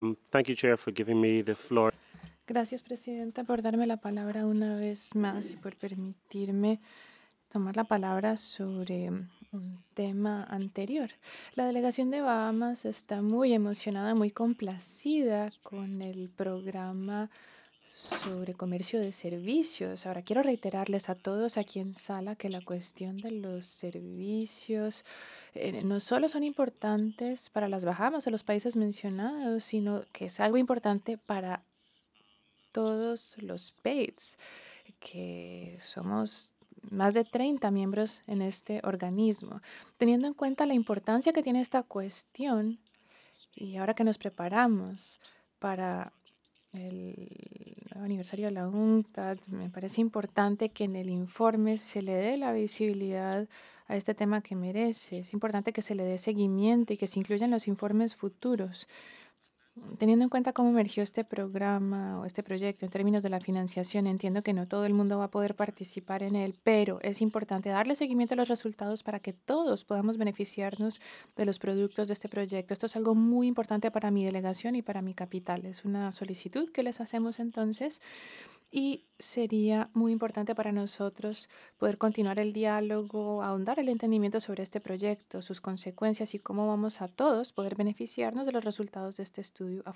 Thank you, Chair, for giving me the floor. Gracias, Presidenta, por darme la palabra una vez más y por permitirme tomar la palabra sobre un tema anterior. La delegación de Bahamas está muy emocionada, muy complacida con el programa sobre comercio de servicios. Ahora, quiero reiterarles a todos aquí en sala que la cuestión de los servicios no solo son importantes para las Bahamas, de los países mencionados, sino que es algo importante para todos los PAIDs, que somos más de 30 miembros en este organismo. Teniendo en cuenta la importancia que tiene esta cuestión y ahora que nos preparamos para el nuevo aniversario de la UNCTAD, me parece importante que en el informe se le dé la visibilidad a este tema que merece. Es importante que se le dé seguimiento y que se incluyan los informes futuros. Teniendo en cuenta cómo emergió este programa o este proyecto en términos de la financiación, entiendo que no todo el mundo va a poder participar en él, pero es importante darle seguimiento a los resultados para que todos podamos beneficiarnos de los productos de este proyecto. Esto es algo muy importante para mi delegación y para mi capital. Es una solicitud que les hacemos entonces y sería muy importante para nosotros poder continuar el diálogo, ahondar el entendimiento sobre este proyecto, sus consecuencias y cómo vamos a todos poder beneficiarnos de los resultados de este estudio a